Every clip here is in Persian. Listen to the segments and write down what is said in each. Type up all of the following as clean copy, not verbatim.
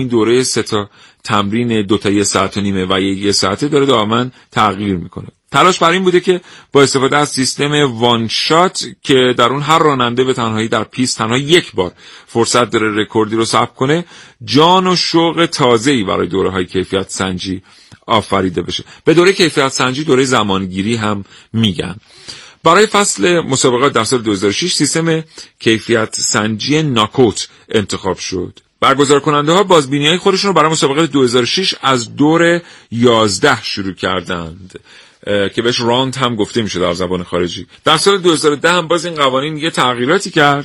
این دوره 3 تا تمرین 2 تا 1 ساعت و نیمه و 1 ساعته داره دائما تغییر میکنه. تلاش بر این بوده که با استفاده از سیستم وان شات که در اون هر راننده به تنهایی در پیست تنها 1 بار فرصت داره رکوردی رو ثبت کنه، جان و شوق تازه‌ای برای دوره‌های کیفیت سنجی آفریده بشه. به دوره کیفیت سنجی دوره زمانگیری هم میگن. برای فصل مسابقات در سال 2006 سیستم کیفیت سنجی ناکوت انتخاب شد. برگزار کننده ها بازبینی‌های خودشون رو برای مسابقات 2006 از دور 11 شروع کردند که بهش راند هم گفته میشه در زبان خارجی. در سال 2010 هم باز این قوانین یه تغییراتی کرد.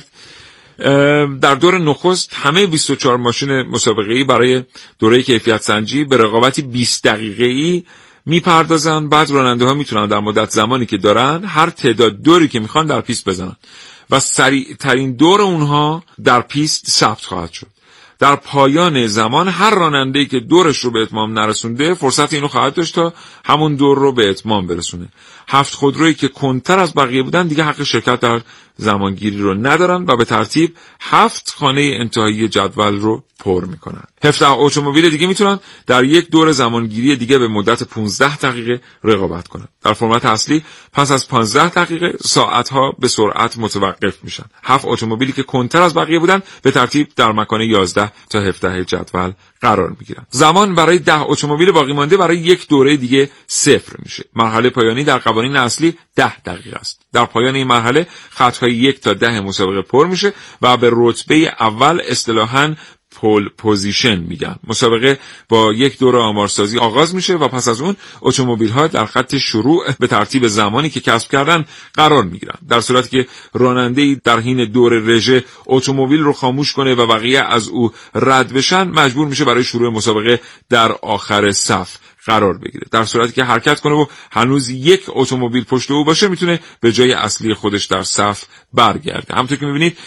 در دور نخست همه 24 ماشین مسابقه‌ای برای دوره کیفیت سنجی به رقابتی 20 دقیقه‌ای میپردازن. بعد راننده ها میتونن در مدت زمانی که دارن هر تعداد دوری که میخوان در پیست بزنن و سریع ترین دور اونها در پیست ثبت خواهد شد. در پایان زمان هر راننده‌ای که دورش رو به اتمام نرسونده فرصت اینو خواهد داشت تا همون دور رو به اتمام برسونه. 7 خودرویی که کندتر از بقیه بودن دیگه حق شرکت در زمانگیری رو ندارن و به ترتیب 7 خانه انتهایی جدول رو پر میکنن. 17 اتومبیل دیگه میتونن در یک دور زمانگیری دیگه به مدت 15 دقیقه رقابت کنن. در فرمت اصلی پس از 15 دقیقه ساعتها به سرعت متوقف میشن. 7 اتومبیلی که کندتر از بقیه بودن به ترتیب در مکان 11 تا 17 جدول قرار میگیرن. زمان برای 10 اتومبیل باقی مانده برای یک دوره دیگه 0 میشه. مرحله پایانی در قوانین اصلی 10 دقیقه است. در پایان این مرحله خطهای 1 تا 10 مسابقه پر میشه و به رتبه اول اصطلاحاً پول پوزیشن میگن. مسابقه با یک دور آمارسازی آغاز میشه و پس از اون اتومبیل ها در خط شروع به ترتیب زمانی که کسب کردن قرار میگیرن. در صورتی که راننده‌ای در حین دور رژه اتومبیل رو خاموش کنه و بقیه از او رد بشن مجبور میشه برای شروع مسابقه در آخر صف قرار بگیره. در صورتی که حرکت کنه و هنوز یک اتومبیل پشت او باشه میتونه به جای اصلی خودش در صف برگرده. همونطور که میبینید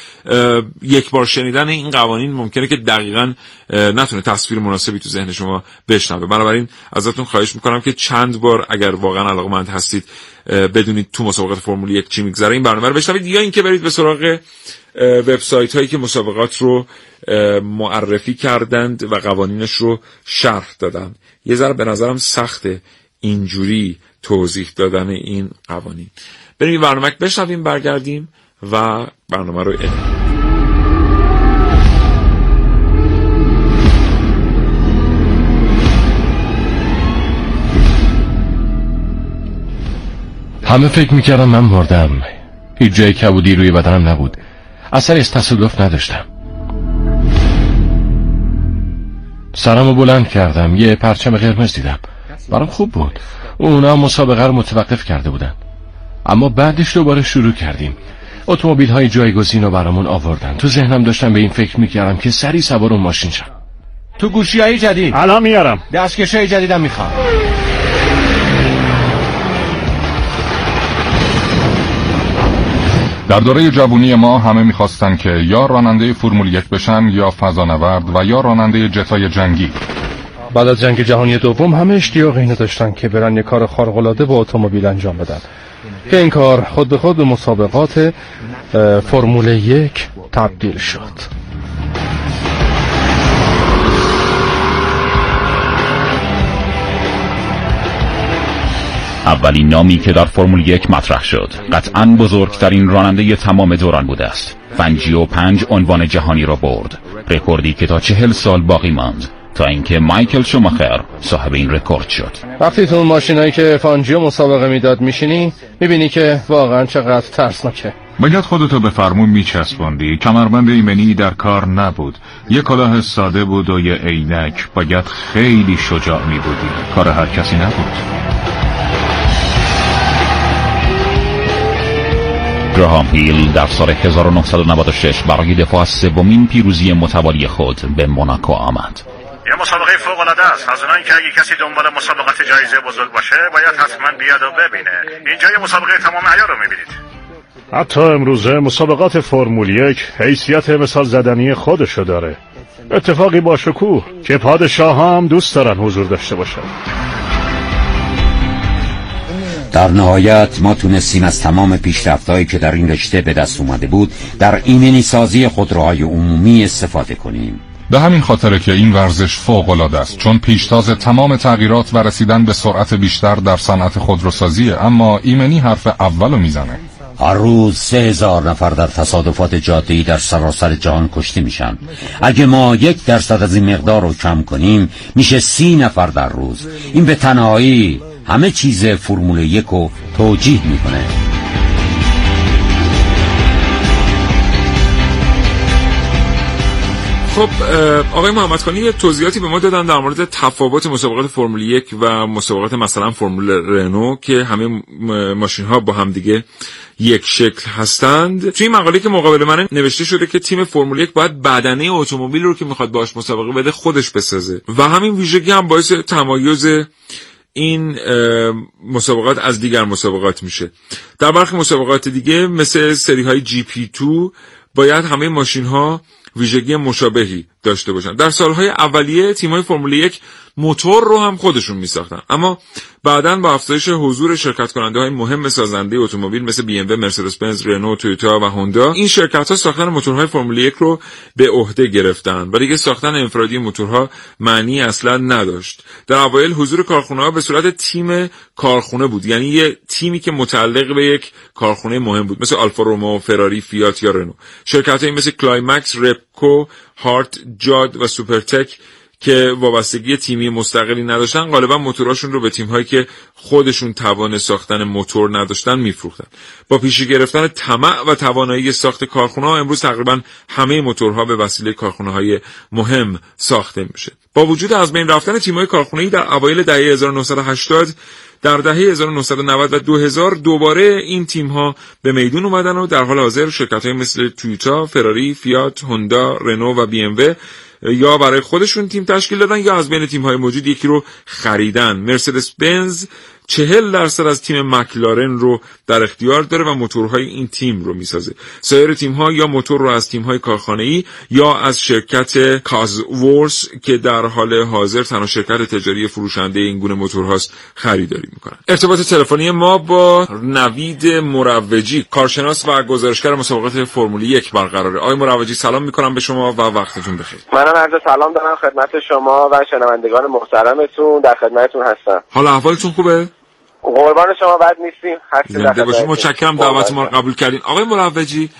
یک بار شنیدن این قوانین ممکنه که دقیقاً نتونه تصویر مناسبی تو ذهن شما بشنوه. بنابراین ازتون خواهش میکنم که چند بار اگر واقعا علاقه‌مند هستید بدونید تو مسابقات فرمول 1 چی میگذره این برنامه رو بشنوید، یا اینکه برید به سراغ وبسایت هایی که مسابقات رو معرفی کردند و قوانینش رو شرح دادن. یه ذره به نظرم سخته اینجوری توضیح دادن این قوانین. بریم این برنامه بشنویم، برگردیم و برنامه رو ادامه. همه فکر میکردم من مردم. هیچ جای کبودی روی بدنم نبود. اثری از تصادف نداشتم. سرمو بلند کردم، یه پرچم قرمز دیدم. برام خوب بود. اونا مسابقه رو متوقف کرده بودن. اما بعدش دوباره شروع کردیم. اتومبیل های جایگزین رو برامون آوردن. تو ذهنم داشتم به این فکر میکردم که سریع سوار اون ماشین شم. تو گوشی های جدید الان میارم. دستکش های جدیدم میخوام. در دوره جوونی ما همه میخواستن که یا راننده فرمول 1 بشن یا فضانورد و یا راننده جتای جنگی. بعد از جنگ جهانی دوم همه اشتیاق اینو داشتن که برن یه کار خارق‌العاده با اتومبیل انجام بدن که این کار خود به خود به مسابقات فرمول 1 تبدیل شد. اولین نامی که در فرمول 1 مطرح شد قطعاً بزرگترین راننده تمام دوران بوده است. 55 عنوان جهانی را برد، رکوردی که تا 40 سال باقی ماند تا اینکه مایکل شوماخر صاحب این رکورد شد. وقتی تو اون ماشینایی که فانجیو مسابقه میداد میشینی میبینی که واقعاً چقدر ترسناکه. باید خودتو به فرمون میچسبوندی. کمربند ایمنی در کار نبود، یه کلاه ساده بود و یه عینک. باید خیلی شجاع میبودی، کار هر کسی نبود. گراهام هیل در سال 1996 برای دفاع از سومین پیروزی متوالی خود به موناکو آمد. یه مسابقه فوق‌العاده است. از اونایی که اگه کسی دنبال مسابقات جایزه بزرگ باشه باید حتما بیاد و ببینه. اینجا یه مسابقه تمام عیار رو میبینید. حتی امروزه مسابقات فرمول 1 حیثیت مثال زدنی خودشو داره. اتفاقی با شکوه که پادشاه هم دوست دارن حضور داشته باشن. در نهایت ما تونستیم از تمام پیشرفت‌هایی که در این رشته به دست اومده بود در ایمنی سازی خودروهای عمومی استفاده کنیم. به همین خاطره که این ورزش فوق‌العاده است، چون پیشتاز تمام تغییرات و رسیدن به سرعت بیشتر در صنعت خودروسازیه. اما ایمنی حرف اولو میزنه. هر روز 3000 نفر در تصادفات جاده‌ای در سراسر جهان کشته میشن. اگه ما 1% از این مقدار رو کم کنیم میشه 30 نفر در روز. این به تنهایی همه چیز فرمول 1 رو توجیه میکنه. خب آقای محمدخانی یه توضیحاتی به ما دادن در مورد تفاوت مسابقات فرمول 1 و مسابقات مثلا فرمول رنو که همه ماشین ها با هم دیگه یک شکل هستند. توی این مقاله که مقابل من نوشته شده که تیم فرمول 1 باید بدنه اتومبیل رو که میخواد باهاش مسابقه بده خودش بسازه و همین ویژگی هم باعث تمایز این مسابقات از دیگر مسابقات میشه. در برخی مسابقات دیگه مثل سری های GP2 باید همه ماشین ها ویژگی مشابهی داشته باشن. در سالهای اولیه تیم‌های فرمول 1 موتور رو هم خودشون می‌ساختن، اما بعداً با افزایش حضور شرکت کننده‌های مهم سازنده اتومبیل مثل BMW، مرسدس بنز، رنو، تویوتا و هوندا، این شرکت‌ها ساختن موتورهای فرمول 1 رو به عهده گرفتن و دیگه ساختن انفرادی موتورها معنی اصلاً نداشت. در اوایل حضور کارخونه‌ها به صورت تیم کارخونه بود، یعنی یه تیمی که متعلق به یک کارخونه مهم بود، مثل آلفا رومئو، فراری، فیات یا رنو. شرکت‌هایی مثل کلایمکس، رپکو، هارت، جاد و سوپرتک که وابستگی تیمی مستقلی نداشتن غالبا موتوراشون رو به تیم‌هایی که خودشون توان ساختن موتور نداشتن میفروختن. با پیشی گرفتن طمع و توانایی ساخت کارخونه‌ها امروز تقریبا همه موتورها به وسیله کارخونه‌های مهم ساخته میشه. با وجود از بین رفتن تیم‌های کارخونه‌ای در اوایل دهه 1980 در دهه 1990 و 2000 دوباره این تیم‌ها به میدون اومدن و در حال حاضر شرکت‌های مثل تویوتا، فراری، فیات، هوندا، رنو و BMW یا برای خودشون تیم تشکیل دادن یا از بین تیم‌های موجود یکی رو خریدن. مرسدس بنز 40% از تیم مکلارن رو در اختیار داره و موتورهای این تیم رو میسازه. سایر تیم‌ها یا موتور رو از تیم‌های کارخانه‌ای یا از شرکت کازورس که در حال حاضر تنها شرکت تجاری فروشنده این گونه موتورهاست خریداری میکنن. ارتباط تلفنی ما با نوید مروجی، کارشناس و گزارشگر مسابقات فرمول 1 برقراره. آقای مروجی سلام میکنم به شما و وقتتون بخیر. منم عرض سلام دارم خدمت شما و شنوندگان محترمتون، در خدمتتون هستم. حال احوالتون خوبه؟ قربان شما بد نیستیم. زنده باشید. متشکرم دعوت ما رو قبول کردین. آقای مروجی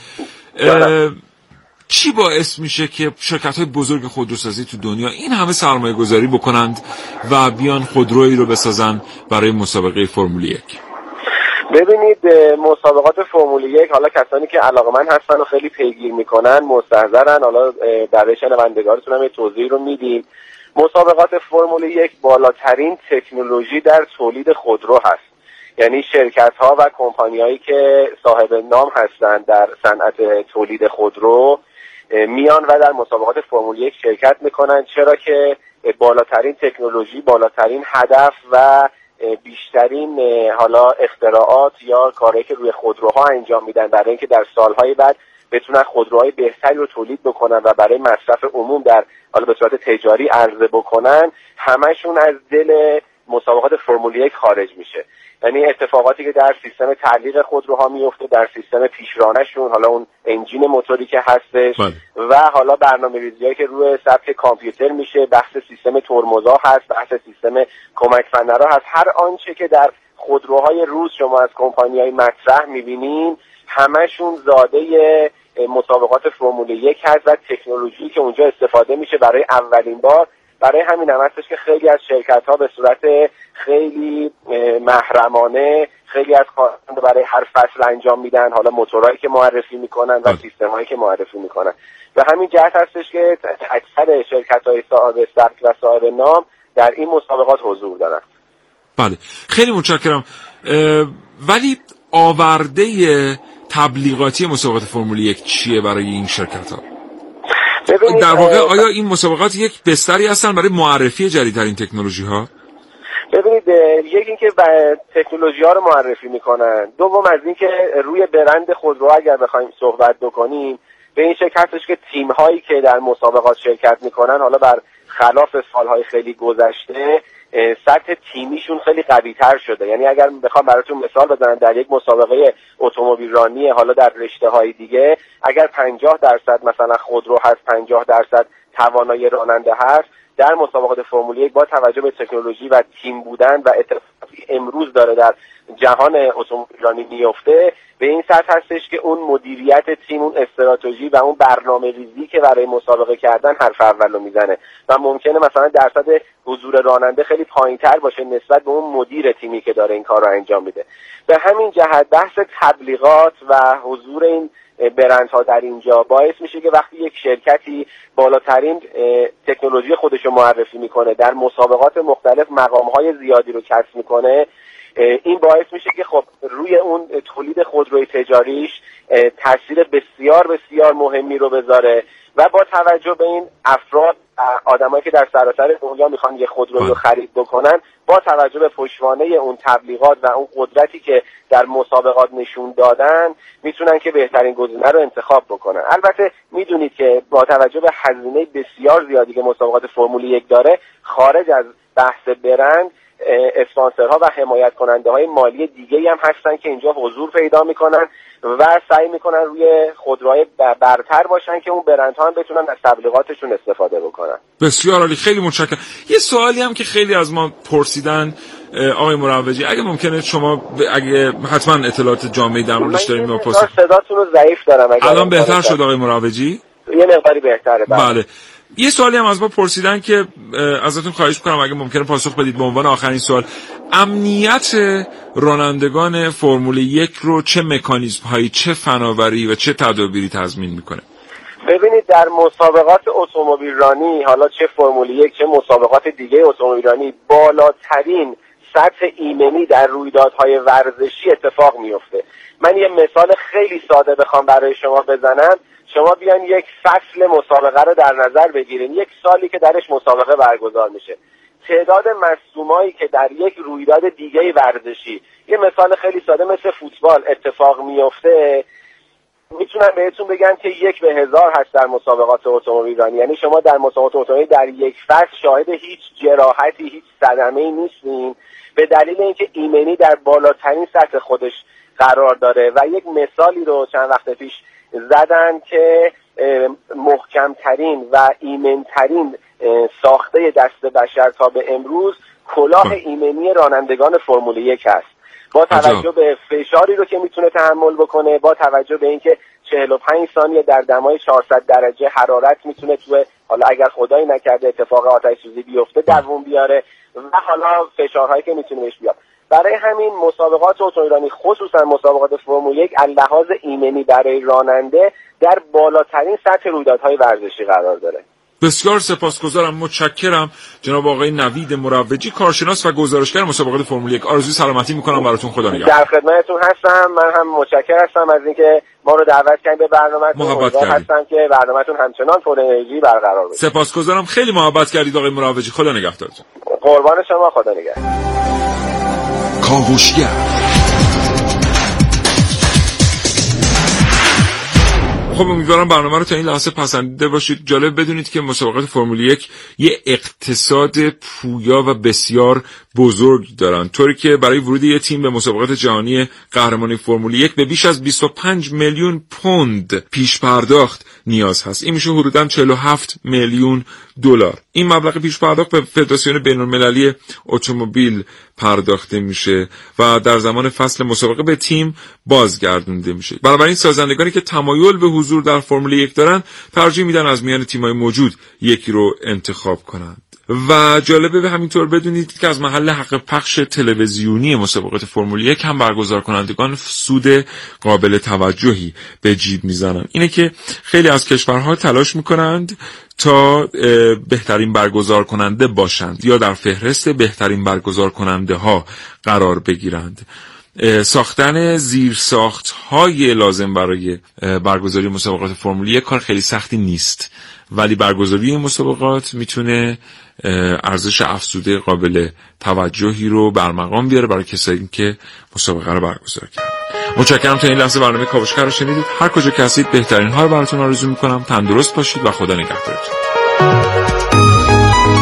چی باعث میشه که شرکت‌های بزرگ خودروسازی تو دنیا این همه سرمایه گذاری بکنند و بیان خودرویی رو بسازن برای مسابقه فرمول 1؟ ببینید مسابقات فرمول 1 حالا کسانی که علاقه‌مند هستن و خیلی پیگیر میکنن مستحضرن، حالا برای شنوندگانتون هم توضیح رو میدیم. مسابقات فرمول 1 بالاترین تکنولوژی در تولید خودرو هست، یعنی شرکت‌ها و کمپانی‌هایی که صاحب نام هستند در صنعت تولید خودرو میان و در مسابقات فرمول 1 شرکت میکنن، چرا که بالاترین تکنولوژی، بالاترین هدف و بیشترین حالا اختراعات یا کارهایی که روی خودروها انجام میدن برای اینکه در سالهای بعد بتونن خودروهای بهتری رو تولید بکنن و برای مصرف عموم در حالا به صورت تجاری عرضه بکنن، همشون از دل مسابقات فرمول 1 خارج میشه. یعنی اتفاقاتی که در سیستم تعلیق خودروها میفته، در سیستم پیشرانشون، حالا اون انجین موتوری که هستش و حالا برنامه‌ریزی‌هایی که روی سطح کامپیوتر میشه، بحث سیستم ترمزها هست، بحث سیستم کمک فنرها هست، هر آنچه که در خودروهای روز شما از کمپانی‌های مطرح می‌بینین همشون زاده مسابقات فرمول 1 هست و تکنولوژی که اونجا استفاده میشه برای اولین بار. برای همین هم هستش که خیلی از شرکت‌ها به صورت خیلی محرمانه خیلی از کارها برای هر فصل انجام میدن، حالا موتورهایی که معرفی میکنن و سیستم‌هایی که معرفی میکنن. و همین جهت هستش که اکثر شرکت‌های صاحب سبک و صاحب نام در این مسابقات حضور دارن. بله، خیلی متشکرم. ولی آورده تبلیغاتی مسابقات فرمول 1 چیه برای این شرکت‌ها؟ در واقع آیا این مسابقات یک بستری هستن برای معرفی جدیدترین تکنولوژی ها؟ ببینید، یکی اینکه تکنولوژی ها رو معرفی میکنن، دوم از اینکه روی برند خودرو اگر بخوایم صحبت بکنیم به این شکل هستش که تیم هایی که در مسابقات شرکت میکنن حالا بر برخلاف سالهای خیلی گذشته سطح تیمیشون خیلی قوی‌تر شده. یعنی اگر بخوام براتون مثال بزنم، در یک مسابقه اتومبیل رانی حالا در رشته‌های دیگه اگر 50% مثلا خودرو هست، 50% توانایی راننده هست، در مسابقات فرمول 1 با توجه به تکنولوژی و تیم بودن و اتفاقی امروز داره در جهان اتومبیل رانی میفته، به این سطح هستش که اون مدیریت تیم، اون استراتژی و اون برنامه ریزی که برای مسابقه کردن حرف اول رو میزنه و ممکنه مثلا درصد حضور راننده خیلی پایین‌تر باشه نسبت به اون مدیر تیمی که داره این کار رو انجام میده. به همین جهت بحث تبلیغات و حضور این برندها در اینجا باعث میشه که وقتی یک شرکتی بالاترین تکنولوژی خودش رو معرفی میکنه، در مسابقات مختلف مقام‌های زیادی رو کسب میکنه، این باعث میشه که خب روی اون تولید خودروی تجاریش تاثیر بسیار بسیار مهمی رو بذاره و با توجه به این افراد، آدمایی که در سراسر دنیا میخوان یه خودروی رو خرید بکنن، با توجه به پشتوانه اون تبلیغات و اون قدرتی که در مسابقات نشون دادن، میتونن که بهترین گزینه رو انتخاب بکنن. البته میدونید که با توجه به هزینه بسیار زیادی که مسابقات فرمول 1 داره، خارج از بحث برند، اسپانسرها و حمایت کننده های مالی دیگه‌ای هم هستن که اینجا حضور پیدا میکنن و سعی میکنن روی خودروهای برتر باشن که اون برندها هم بتونن از تبلیغاتشون استفاده بکنن. بسیار عالی، خیلی متشکرم. یه سوالی هم که خیلی از ما پرسیدن آقای مروجی، اگه ممکنه شما اگه حتما اطلاعات جامعی در موردش دارین بپرسید. صداتون رو ضعیف دارم. الان بهتر شد آقای مروجی؟ یه مقداری بهتره. بله. یه سوالی هم از ما پرسیدن که ازتون خواهش می‌کنم اگه ممکنه پاسخ بدید به عنوان آخرین سوال. امنیت رانندگان فرمول 1 رو چه مکانیزم‌هایی، چه فناوری و چه تدابیری تضمین میکنه؟ ببینید در مسابقات اتومبیل رانی، حالا چه فرمول 1 چه مسابقات دیگه اتومبیل رانی، بالاترین سطح ایمنی در رویدادهای ورزشی اتفاق میفته. من یه مثال خیلی ساده بخوام برای شما بزنم، شما بیان یک فصل مسابقه رو در نظر بگیرین، یک سالی که درش مسابقه برگزار میشه، تعداد مصدومایی که در یک رویداد دیگه ورزشی، یه مثال خیلی ساده مثل فوتبال اتفاق میفته، میتونم بهتون بگم که 1/1000 هست در مسابقات اتومبیل رانی. یعنی شما در مسابقات اتومبیل در یک فصل شاهد هیچ جراحتی، هیچ صدمه‌ای نیستین، به دلیل اینکه ایمنی در بالاترین سطح خودش قرار داره. و یک مثالی رو چند وقت پیش زدن که محکمترین و ایمنترین ساخته دست بشر تا به امروز کلاه ایمنی رانندگان فرمول 1 هست، با توجه به فشاری رو که میتونه تحمل بکنه، با توجه به اینکه 45 ثانیه در دمای 400 درجه حرارت میتونه تو، حالا اگر خدایی نکرده اتفاق آتش سوزی بیفته، دووم بیاره و حالا فشارهایی که میتونه بهش بیاد. برای همین مسابقات اتومبیل رانی، خصوصا مسابقات فرمول 1، از لحاظ ایمنی برای راننده در بالاترین سطح رویدادهای ورزشی قرار داره. بسیار سپاسگزارم، متشکرم جناب آقای نوید مروجی، کارشناس و گزارشگر مسابقات فرمول 1. آرزوی سلامتی میکنم براتون. خدا نگهدار. در خدمتتون هستم. من هم متشکر هستم از اینکه ما رو دعوت کردین به برنامه‌تون. امیدوار هستم که برنامه‌تون همچنان پر انرژی برقرار باشه. سپاسگزارم، خیلی محبت کردید آقای مروجی. خدا نگهدارتون. قربان شما، خدا نگهدار. کاوشگر. خب امیدوارم برنامه رو تا این لحظه پسندیده باشید. جالب بدونید که مسابقات فرمول 1 یه اقتصاد پویا و بسیار بزرگ دارن، طوری که برای ورود یه تیم به مسابقات جهانی قهرمانی فرمول 1 به بیش از 25 میلیون پوند پیش پرداخت نیاز هست. این میشه حدوداً 47 میلیون دلار. این مبلغ پیش پرداخت به فدراسیون بین‌المللی اتومبیل پرداخته میشه و در زمان فصل مسابقه به تیم بازگردونده میشه. بنابراین سازندگانی که تمایل به حضور در فرمول 1 دارن ترجیح میدن از میان تیم‌های موجود یکی رو انتخاب کنند. و جالبه به همینطور بدونید که از محل حق پخش تلویزیونی مسابقات فرمول 1 هم برگزار کنندگان سود قابل توجهی به جیب میزنن. اینه که خیلی از کشورها تلاش میکنند تا بهترین برگزار کننده باشند یا در فهرست بهترین برگزار کننده ها قرار بگیرند. ساختن زیرساخت‌های لازم برای برگزاری مسابقات فرمول 1 کار خیلی سختی نیست، ولی برگزاری این مسابقات میتونه ارزش افزوده قابل توجهی رو برمقام بیاره برای کسایی که مسابقه رو برگزار کردن. متشکرم تا این لحظه برنامه کاوشگر رو شنیدید. هر کجا که هستید بهترین ها رو براتون آرزو میکنم. تندرست باشید و خدا نگهدارتون.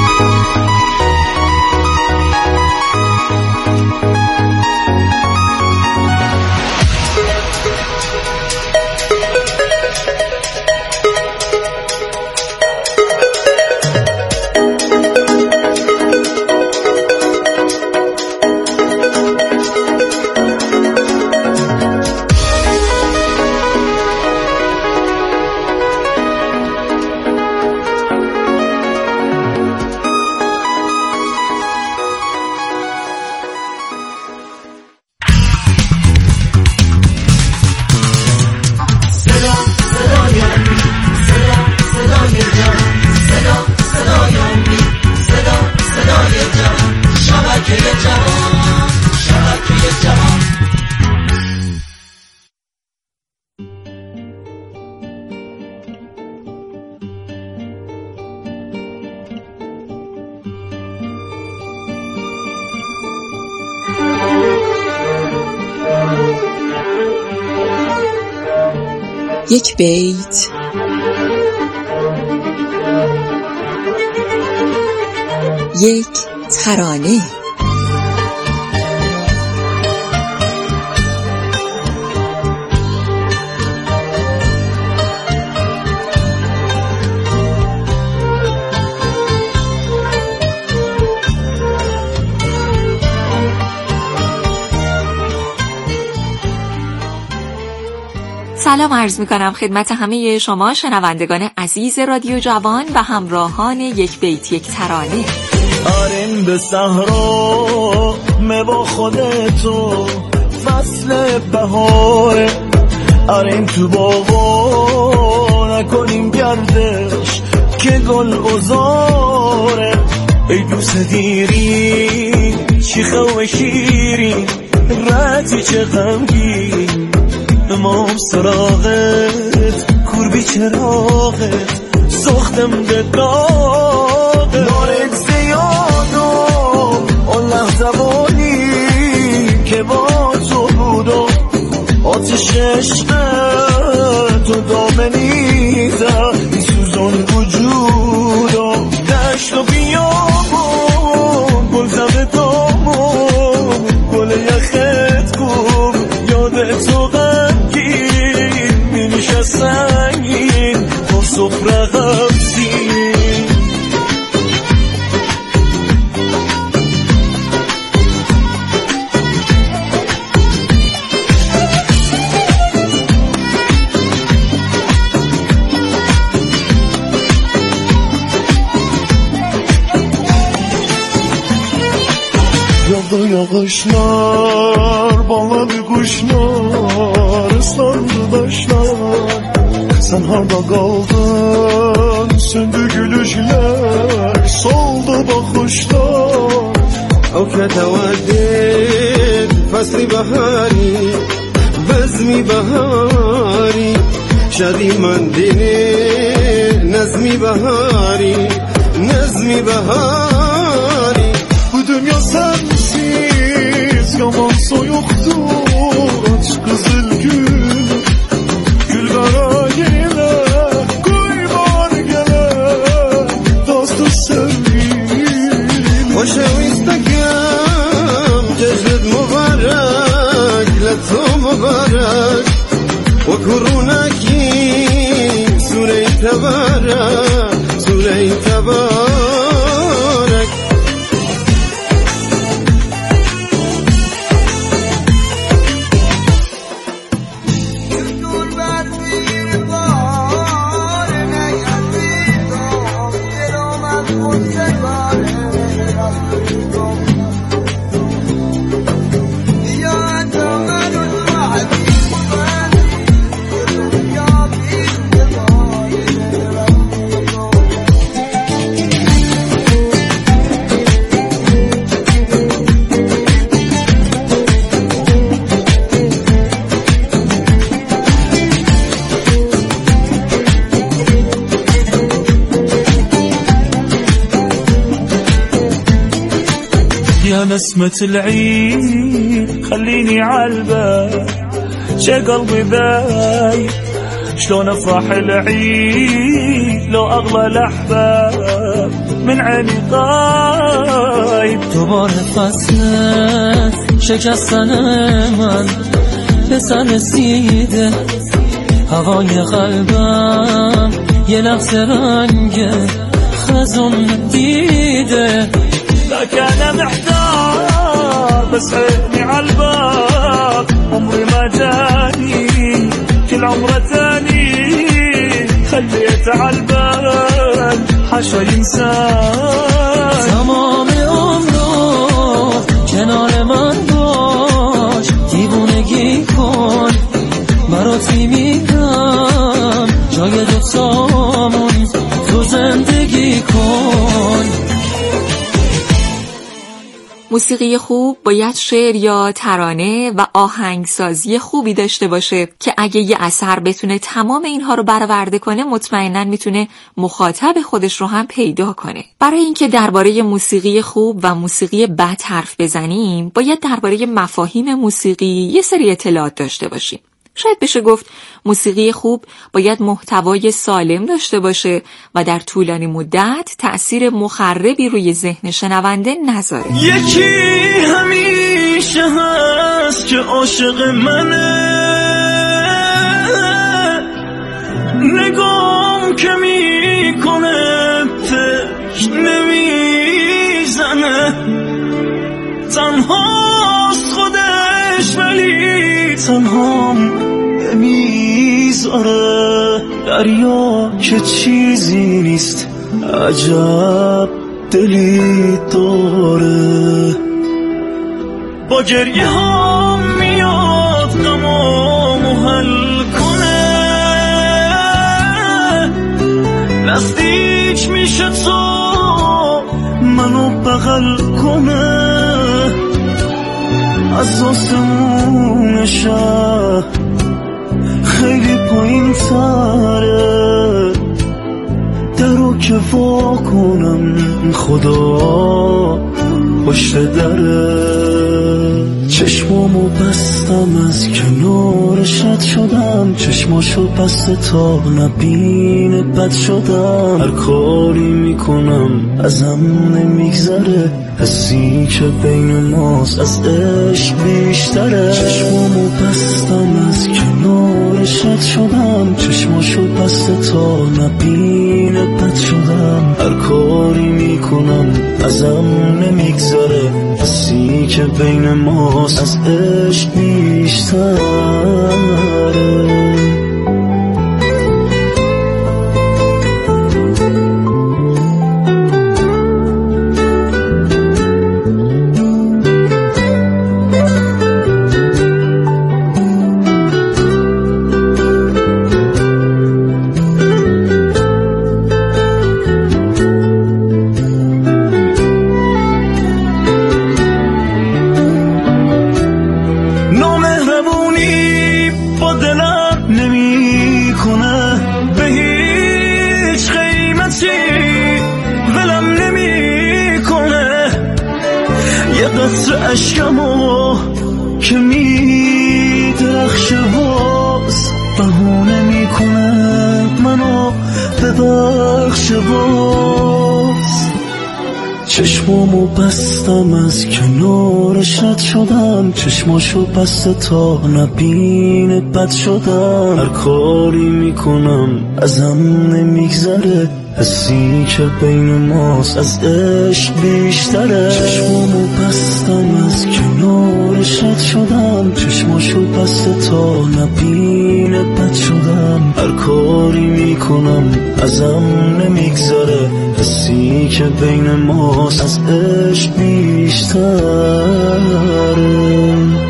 یک بیت، یک ترانه. سلام عرض میکنم خدمت همه شما شنوندگان عزیز رادیو جوان و همراهان یک بیت یک ترانه. آریم به صحرا با خودتو فصل بهاره، آریم تو باغا نکنیم گردش که گل گذاره. ای دوست دیری شیخه و شیرین رتی چه غمگین، امام سراغت کوربی چراغت سختم به داغ دارت زیادم اون لحظه بانی که با تو بودم آتش عشقت تو دامنیده ای سوزان وجودم دشت و بیابون گل زده دامون گل یخت کن یادت تو سنگین با سفره غمزین. Yolda yağışlar, bağladı kuşlar, ıslandı taşlar. Sen harda kaldın, söndü gülüşler, soldu bakışlar. Öfke teveddüt, fasli bahari, bezmi bahari. Şadi mandini, nezmi bahari, nezmi bahari. Bu dünya sensiz, yaman soyuktur, aç kızıl gül, gül kara. وشويستكم جسد مبارك لتو مبارك وكروناكي سوري تبارك سوري تبارك. يا نسمة العيد خليني عالبال شي قلبي ذايب شلون افرح العيد لو اغلى الاحباب من عيني غايب. دوباره فصل شکستن من به سر رسیده، هوای قلبم یه لحظه رنگ خزون دیده. لك أنا محتار بس عيني عالباب عمري ما جاني كل عمره تاني خليت عالبال حاشا ينسان. تمام عمرو کنار من باش دیوونگی کن براتی میرم جای دوستامون تو زندگی کن. موسیقی خوب باید شعر یا ترانه و آهنگسازی خوبی داشته باشه که اگه یه اثر بتونه تمام اینها رو برآورده کنه مطمئناً میتونه مخاطب خودش رو هم پیدا کنه. برای اینکه درباره موسیقی خوب و موسیقی بد حرف بزنیم باید درباره مفاهیم موسیقی یه سری اطلاعات داشته باشیم. شاید بشه گفت موسیقی خوب باید محتوای سالم داشته باشه و در طولانی مدت تأثیر مخربی روی ذهن شنونده نذاره. یکی همیشه هست که عاشق منه، نگام که میکنه فکر نمیزنه، تنهاست خودش ولی تنهام نمیذاره، دریا که چیزی نیست عجب دلی داره، با گریه ها میاد غمامو حل کنه، نزدیک میشه تو منو بغل کنه، از آسمون شهر خیلی پایین تره، درو که وا کنم خدا پشت دره، چشمامو بستم از کنارش رد شدم، چشماشو بسته تا نبین بد شدم، هر کاری میکنم ازم نمیگذره، حسی که بین ماست از عشق بیشتره، چشمامو بستم از کنارش رد شدم، چشماشو بسته تا نبین بد شدم، هر کاری میکنم ازم نمیگذره، حسی که بین ماست از عشق بیشتره. عشقمو که میدرخشه باز بهونه میکنه منو ببخشه باز، چشمامو بستم از کنارش رد شدم، چشماشو بسته تا نبین بد شدم، هر کاری میکنم ازم نمیگذره، حسی که بین ماست از عشق بیشتره، چشمامو بستم از کنارش رد شدم، چشماشو بسته تا نبین بد شدم، هر کاری میکنم ازم نمیگذره، حسی که بین ماست از عشق بیشتره.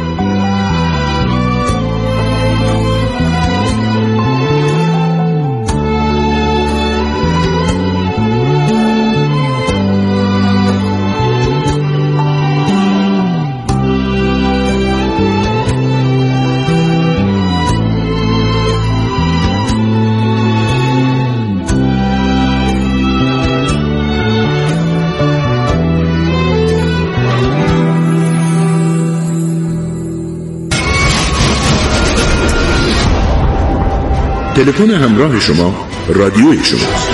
تلفن همراه شما رادیوی شماست.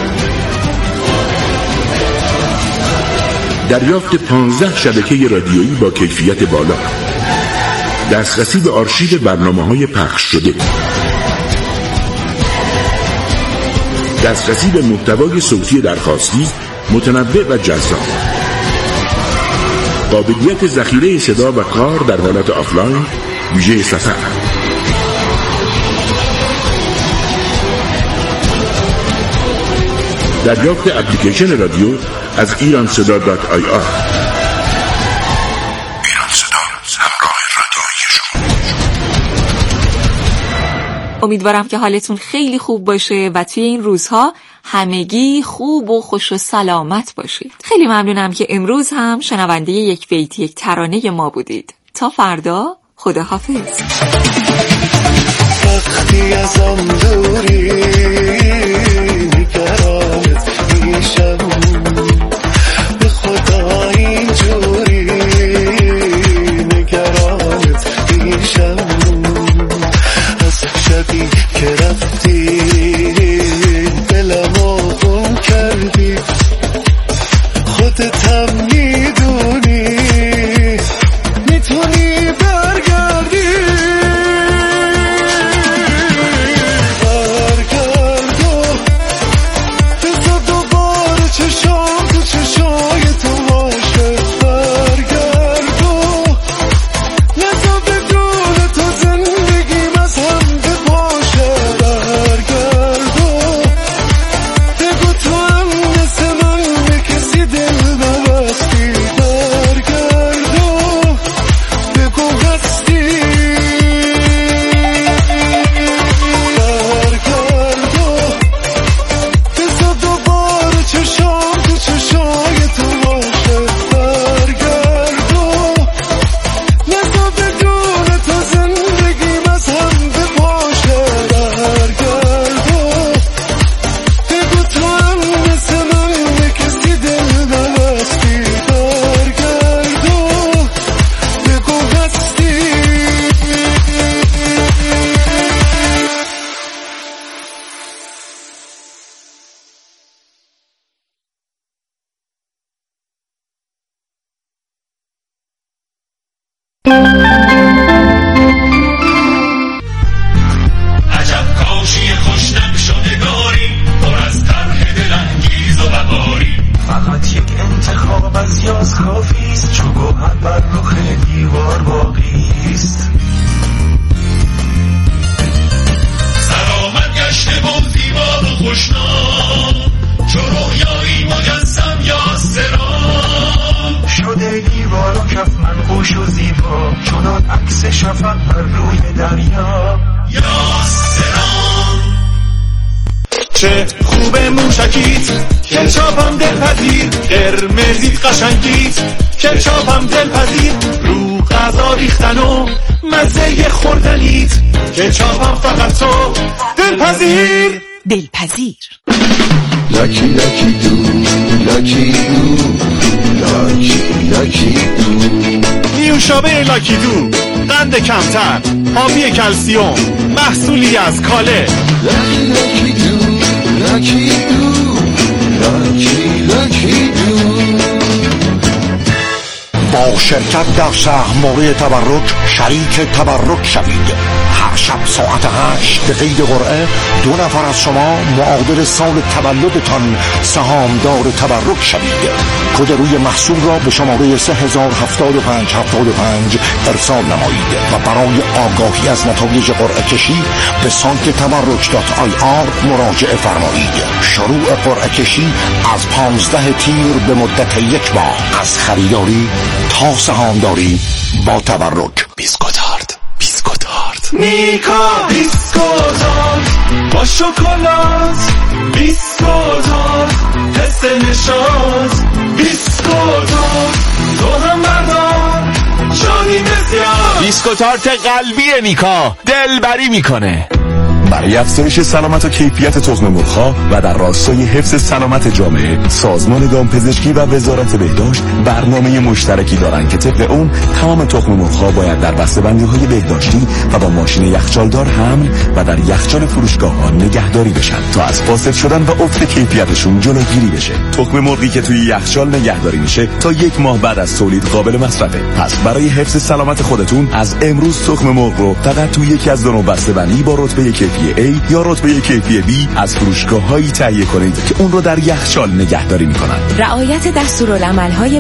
دریافت 15 شبکه رادیویی با کیفیت بالا، دسترسی به آرشیو برنامه‌های پخش شده، دسترسی به محتوای صوتی درخواستی متنوع و جذاب، قابلیت ذخیره صدا و کار در حالت آفلاین ویژه سفر، دریافت اپلیکیشن رادیو از ایرانصدا.ir. امیدوارم که حالتون خیلی خوب باشه و توی این روزها همگی خوب و خوش و سلامت باشید. خیلی ممنونم که امروز هم شنونده یک بیت یک ترانه ما بودید. تا فردا، خداحافظ. وقتی ازم دوری نگرانت میشم، به خدا اینجوری نگرانت میشم، هم میدونی میتونی برگردی بذار دوباره چشام تو چشای تو باشه برگردو نذار بدون تو زندگیم از هم بپاشه برگردو بگو تو هم مثل من به کسی دل نبستی برگردو بگو هستی برگردو بذار دوباره چشام تو چشای تو باشه برگردو نذار بدون تو زندگیم از هم بپاشه برگردو بگو تو هم مثل من به کسی دل نبستی برگردو بگو هستی عجب کاشی خوشنگ شدگاری پر از طرح دلانگیز و وقاری فقط یک انتخاب از یاز کافیست چو گوهر بر رخ دیوار باقیست سلامت گشته و زیبا و خوشنام چو رویایی مجسم یا سرام شده دیوار و کف منقوش و زیبا چنان عکس شفق بر روی دریا یا سرام چه خوبه موشکیت کلچاپم دلپذیر قرمزیت قشنگیت کلچاپم دلپذیر رو غذا ریختن و مزه خوردنیت کلچاپم فقط تو دلپذیر دلپذیر لکی لکی دو لکی دو لکی لکی دو نیوشابه لاکی دو قند کمتر آبی کلسیوم محصولی از کاله لکی لکی دو لکی دو لکی لکی دو با شرکت در سهم‌موری تبرک شریک تبرک شوید. هر شب ساعت 8 به قید قرعه 2 نفر از شما معادل سال تولدتان سهامدار تبرک شوید. کد روی محصول را به شماره 3075 ارسال نمایید و برای آگاهی از نتایج قرعه کشی به سایت tabarruk.ir مراجعه فرمایید. شروع قرعه کشی از 15 تیر به مدت 1 ماه از خریداری تا سهامداری با تبرک. بیسکوتارد نیکا بیسکوتارد با شکلات بیسکوتارد حس نشاط بیسکوتارد تو هم بردار شادی بسیار بیسکوتارد قلبی نیکا دلبری میکنه. برای افزایش سلامت و کیفیت تخم مرغ‌ها و در راستای حفظ سلامت جامعه، سازمان دامپزشکی و وزارت بهداشت برنامه مشترکی دارند که طبق اون تمام تخم مرغ‌ها باید در بسته‌بندی‌های بهداشتی و با ماشین یخچالدار حمل و در یخچال فروشگاه‌ها نگهداری بشن تا از فاسد شدن و افت کیفیتشون جلوگیری بشه. تخم مرغی که توی یخچال نگهداری میشه تا 1 ماه بعد از تولید قابل مصرفه. پس برای حفظ سلامت خودتون از امروز تخم مرغ رو فقط توی یکی از 2 نوع بسته‌بندی با رتبه کیفی A یا رتبه کیفی B از فروشگاه‌هایی تهیه کنید که اون رو در یخچال نگهداری میکنن. رعایت دستورالعمل‌های